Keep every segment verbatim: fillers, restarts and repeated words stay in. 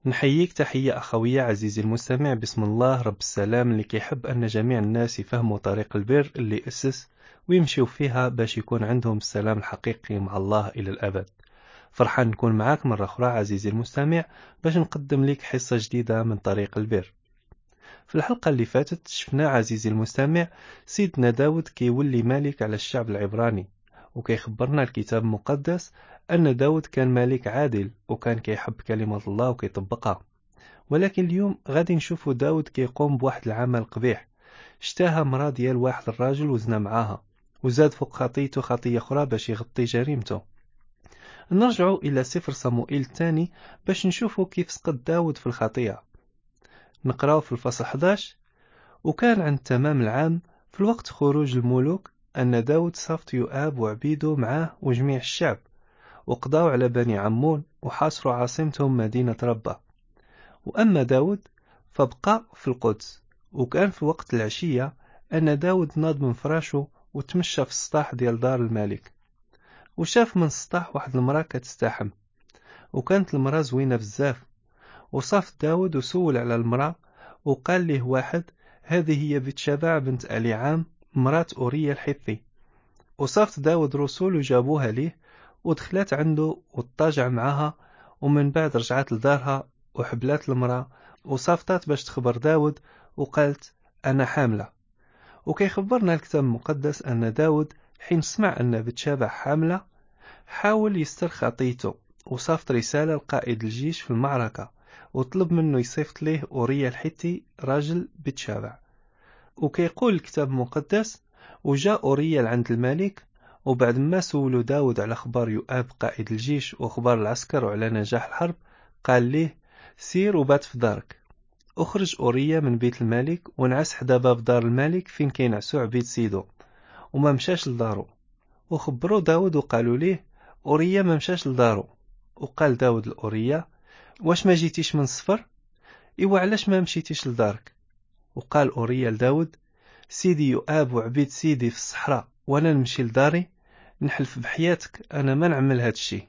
نحييك تحية أخوية عزيزي المستمع، بسم الله رب السلام اللي كيحب أن جميع الناس يفهموا طريق البر اللي أسس ويمشيوا فيها باش يكون عندهم السلام الحقيقي مع الله إلى الأبد. فرحان نكون معاك مرة أخرى عزيزي المستمع باش نقدم لك حصة جديدة من طريق البر. في الحلقة اللي فاتت شفنا عزيزي المستمع سيدنا داود كيولي مالك على الشعب العبراني، وكيخبرنا الكتاب المقدس أن داود كان ملك عادل وكان كيحب كلمة الله وكيطبقها. ولكن اليوم غادي نشوفوا داود كيقوم بواحد العمل قبيح. اشتهى مرا ديال واحد الراجل وزنا معاها، وزاد فوق خطيته خطية أخرى باش يغطي جريمته. نرجعوا إلى سفر صموئيل الثاني باش نشوفوا كيف سقط داود في الخطيئة. نقراو في الفصل إحدى عشر: وكان عند تمام العام في الوقت خروج الملوك أن داود صفت يؤاب وعبيده معاه وجميع الشعب، وقضاوا على بني عمون وحاصروا عاصمتهم مدينة ربة. وأما داود فبقى في القدس. وكان في وقت العشية أن داود ناض من فراشه وتمشى في السطاح ديال دار الملك، وشاف من السطاح واحد المرأة كتستحم، وكانت المرأة زوينة بزاف. وصاف داود وسول على المرأة، وقال له واحد: هذه هي بتشبع بنت أليعام مرات أوريا الحثي. وصافت داود رسول وجابوها ليه، ودخلت عنده واتجع معها، ومن بعد رجعت لدارها وحبلات المرأة وصافطات باش تخبر داود، وقالت: أنا حاملة. وكيخبرنا الكتاب المقدس أن داود حين سمع أن بتشابع حاملة حاول يستر خطيته، وصافت رسالة لقائد الجيش في المعركة وطلب منه يصيفط ليه أوريا الحتي راجل بتشابع. وكيقول الكتاب المقدس: وجاء أوريا عند الملك، وبعد ما سولوا داود على أخبار يؤاب قائد الجيش وأخبار العسكر وعلى نجاح الحرب، قال ليه: سير وبات في دارك. أخرج أوريا من بيت الملك ونعس حدا باب دار الملك فين كينعسو عبيد سيدو، وما مشاش لدارو. وخبروا داود وقالوا ليه: أوريا ما مشاش لدارو. وقال داود لأوريا: واش ما جيتيش من السفر؟ إيوا علاش ما مشيتيش لدارك؟ وقال أوريا لداود: سيدي يؤاب وعبيد سيدي في الصحراء وانا نمشي لداري؟ نحلف بحياتك انا ما نعمل هاد الشي.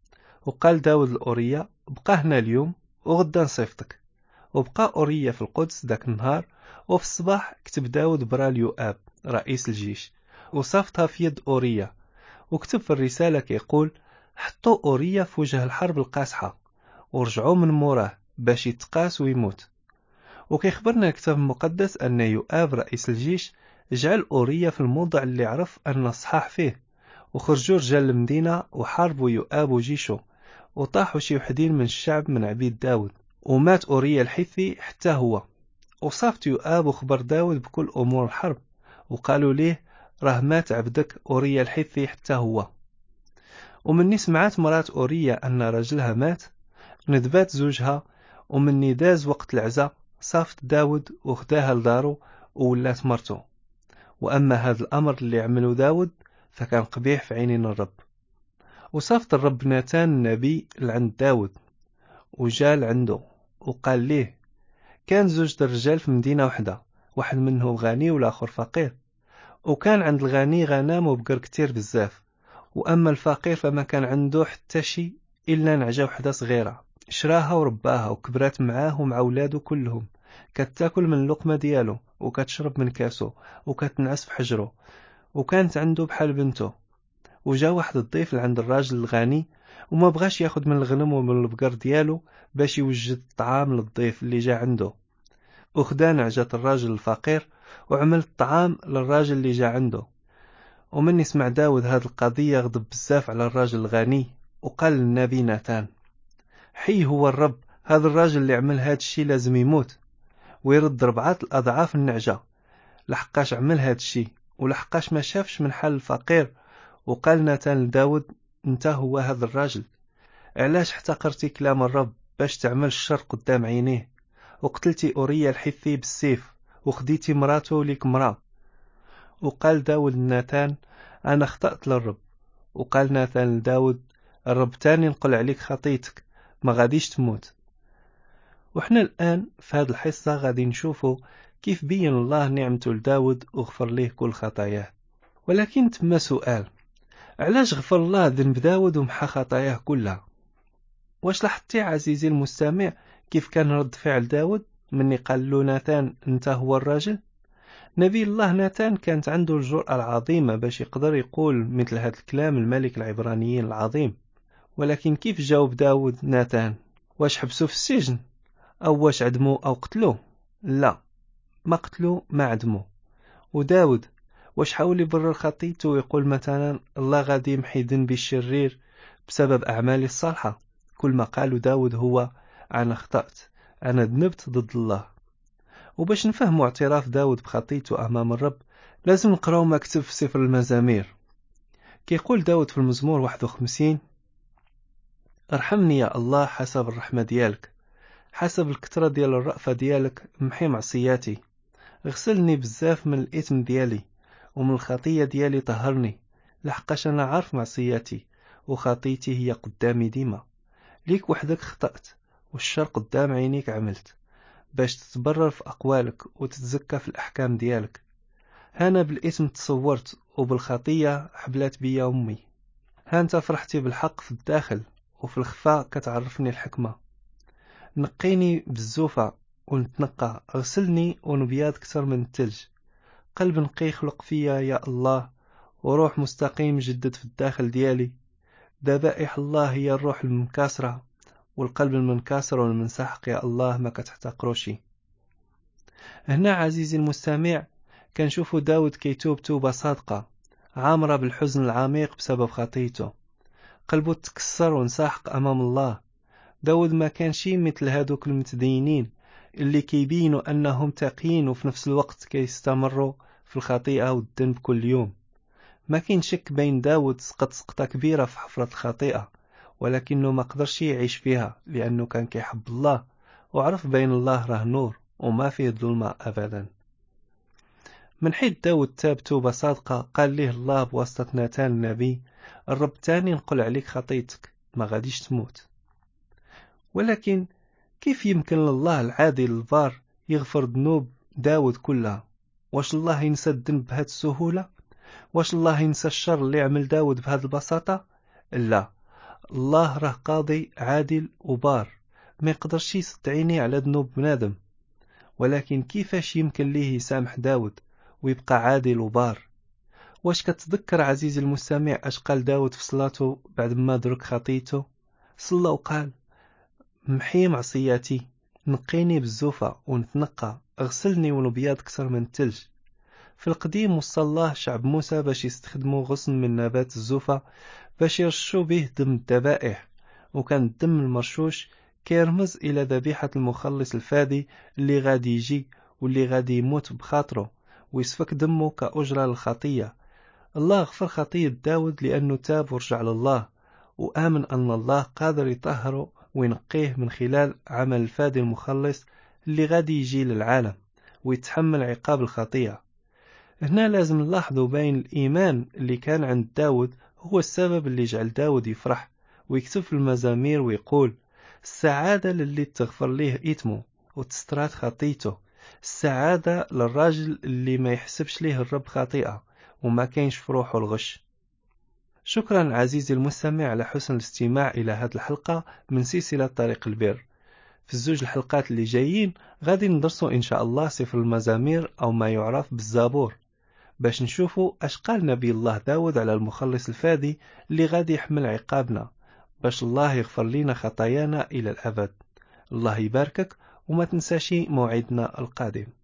وقال داود لأوريا: بقى هنا اليوم وغدا نصيفطك. وبقى أوريا في القدس داك النهار، وفي الصباح كتب داود برا يؤاب رئيس الجيش وصافتها في يد أوريا، وكتب في الرسالة كيقول: حطوا أوريا في وجه الحرب القاسحة ورجعوا من موراه باش يتقاس ويموت. وكيخبرنا الكتاب المقدس أن يؤاب رئيس الجيش جعل أوريا في الموضع اللي عرف أن الصحاح فيه، وخرجوا رجال المدينة وحاربوا يؤاب وجيشه، وطاحوا شي وحدين من الشعب من عبيد داود، ومات أوريا الحثي حتى هو. وصافت يؤاب وخبر داود بكل أمور الحرب، وقالوا ليه: راه مات عبدك أوريا الحثي حتى هو. ومني سمعت مرات أوريا أن رجلها مات ندبات زوجها، ومني داز وقت العزاء صافت داود وخداها لدارو وولات مرته. وأما هذا الأمر اللي عمله داود فكان قبيح في عينين الرب. وصافت الرب ناتان النبي لعند داود، وجال عنده وقال ليه: كان زوج الرجال في مدينة واحدة، واحد منهم غني والآخر فقير. وكان عند الغني غنام وبقر كتير بزاف، وأما الفقير فما كان عنده حتى شي إلا نعجة وحدة صغيرة شراها ورباها وكبرات معاه ومع ولاده كلهم، كتاكل من اللقمة ديالو وكتشرب من كاسو وكتنعس في حجره، وكانت عنده بحال بنته. وجا واحد الضيف لعند الراجل الغني وما بغاش ياخد من الغنم ومن البقر ديالو باش يوجد الطعام للضيف اللي جا عنده، وخدا نعجة الراجل الفقير وعمل الطعام للراجل اللي جا عنده. ومن يسمع داود هذه القضية غضب بزاف على الراجل الغني، وقال للنبي ناتان: حي هو الرب، هذا الراجل اللي عمل هذا الشيء لازم يموت ويرد ربعات الأضعاف النعجة، لحقاش عمل هذا الشيء ولحقاش ما شافش من حال الفقير. وقال ناتان لداود: انت هو هذا الراجل، علاش احتقرتي كلام الرب باش تعمل الشر قدام عينيه، وقتلتي أوريا الحثي بالسيف وخديتي مراته ليك مراه؟ وقال داود لناتان: أنا اخطأت للرب. وقال ناتان لداود: الرب تاني نقل عليك خطيتك، ما غاديش تموت. وحنا الآن في هذه الحصة غادي نشوفوا كيف بين الله نعمته لداود وغفر ليه كل خطاياه. ولكن تم سؤال: علاش غفر الله ذنب داود ومحى خطاياه كلها؟ واش لاحظتي عزيزي المستمع كيف كان رد فعل داود مني قال له ناتان انت هو الراجل؟ نبي الله ناتان كانت عنده الجرأة العظيمة باش يقدر يقول مثل هذا الكلام الملك العبرانيين العظيم. ولكن كيف جاوب داود ناتان؟ واش حبسوه في السجن أو واش عدموه أو قتلوه؟ لا، ما قتلوه ما عدموه. وداود واش حاول يبرر خطيته ويقول مثلا الله غادي يمحي ذنبي الشرير بسبب أعمالي الصالحة؟ كل ما قاله داود هو أنا اخطأت، أنا ذنبت ضد الله. وباش نفهموا اعتراف داود بخطيته أمام الرب لازم نقراو ما كتب في سفر المزامير. كيقول داود في المزمور واحد وخمسين: ارحمني يا الله حسب الرحمة ديالك، حسب الكترة ديال الرأفة ديالك محي معصياتي، اغسلني بزاف من الإثم ديالي ومن الخطية ديالي طهرني، لحقاش أنا عارف معصياتي وخطيتي هي قدامي ديما. ليك وحدك خطأت والشر قدام عينيك عملت، باش تتبرر في أقوالك وتتزكى في الأحكام ديالك. هانا بالإثم تصورت وبالخطية حبلات بيا أمي. هانت فرحتي بالحق في الداخل وفي الخفاء كتعرفني الحكمة. نقيني بالزوفة ونتنقى، اغسلني ونبياض كتر من التلج. قلب نقي خلق فيا يا الله، وروح مستقيم جدد في الداخل ديالي. ذبائح الله هي الروح المنكسرة، والقلب المنكسر والمنسحق يا الله ما كتحتقروشي. هنا عزيزي المستمع كنشوفوا داود كيتوب توبة صادقة عامرة بالحزن العميق بسبب خطيته. قلبه تكسر ونسحق أمام الله. داود ما كانش مثل هادوك المتدينين اللي كيبينوا أنهم تقيين وفي نفس الوقت كيستمروا في الخطيئة والذنب كل يوم. ما كاين شك بين داود سقط سقطة كبيرة في حفرة الخطيئة، ولكنه ما قدرش يعيش فيها لأنه كان كيحب الله وعرف بين الله راه نور وما فيه ظلمة أبدا. من حيث داود تاب توبة صادقة قال له الله بواسطة ناتان النبي: الرب تاني نقول عليك خطيتك، ما غاديش تموت. ولكن كيف يمكن لله العادل البار يغفر ذنوب داود كلها؟ واش الله ينسى الذنب بهذه السهولة؟ واش الله ينسى الشر اللي عمل داود بهذه البساطة؟ لا، الله راه قاضي عادل وبار، ما يقدرش يسد عينيه على ذنوب بنادم. ولكن كيفاش يمكن ليه يسامح داود ويبقى عادل وبار؟ واش كتذكر عزيزي المستمع اش قال داود في صلاته بعد ما درك خطيته؟ صلى وقال: محي معصياتي، نقيني بالزوفة ونتنقى، اغسلني ونبياض كسر من التلج. في القديم وصى الله شعب موسى باش يستخدموا غصن من نبات الزوفة باش يرشوا به دم الذبائح، وكان الدم المرشوش كيرمز إلى ذبيحة المخلص الفادي اللي غادي يجي واللي غادي يموت بخاطره ويسفك دمه كأجرة للخطية. الله غفر خطية داود لأنه تاب ورجع لله وآمن أن الله قادر يطهره وينقيه من خلال عمل الفادي المخلص اللي غادي يجي للعالم ويتحمل عقاب الخطية. هنا لازم نلاحظوا بين الإيمان اللي كان عند داود هو السبب اللي جعل داود يفرح ويكتب في المزامير ويقول: السعادة للي تغفر ليه إثمه وتسترات خطيته، السعادة للراجل اللي ما يحسبش ليه الرب خطيئة وما كاينش في روحه الغش. شكرا عزيزي المستمع على حسن الاستماع إلى هذه الحلقة من سلسلة طريق البر. في الزوج الحلقات اللي جايين غادي ندرسوا إن شاء الله سفر المزامير أو ما يعرف بالزبور، باش نشوفوا اش قال نبي الله داود على المخلص الفادي اللي غادي يحمل عقابنا باش الله يغفر لنا خطايانا إلى الأبد. الله يباركك وما تنساشي موعدنا القادم.